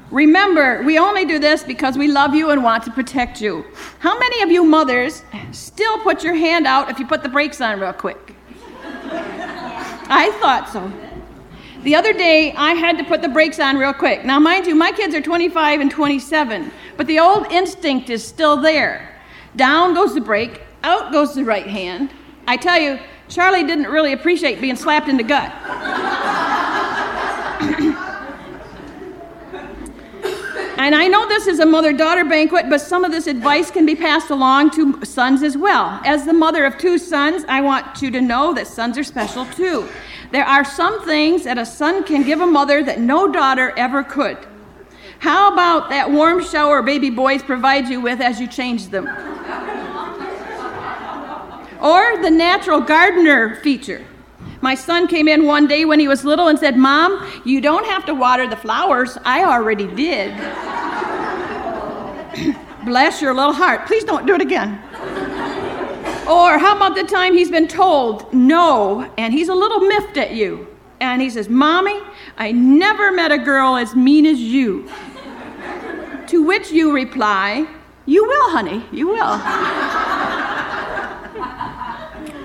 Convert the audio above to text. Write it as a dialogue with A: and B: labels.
A: Remember, we only do this because we love you and want to protect you. How many of you mothers still put your hand out if you put the brakes on real quick? I thought so. The other day, I had to put the brakes on real quick. Now, mind you, my kids are 25 and 27, but the old instinct is still there. Down goes the brake, out goes the right hand. I tell you, Charlie didn't really appreciate being slapped in the gut. And I know this is a mother-daughter banquet, but some of this advice can be passed along to sons as well. As the mother of 2 sons, I want you to know that sons are special too. There are some things that a son can give a mother that no daughter ever could. How about that warm shower baby boys provide you with as you change them? Or the natural gardener feature. My son came in one day when he was little and said, "Mom, you don't have to water the flowers. I already did." Bless your little heart. Please don't do it again. Or how about the time he's been told no, and he's a little miffed at you. And he says, "Mommy, I never met a girl as mean as you." To which you reply, "You will, honey, you will."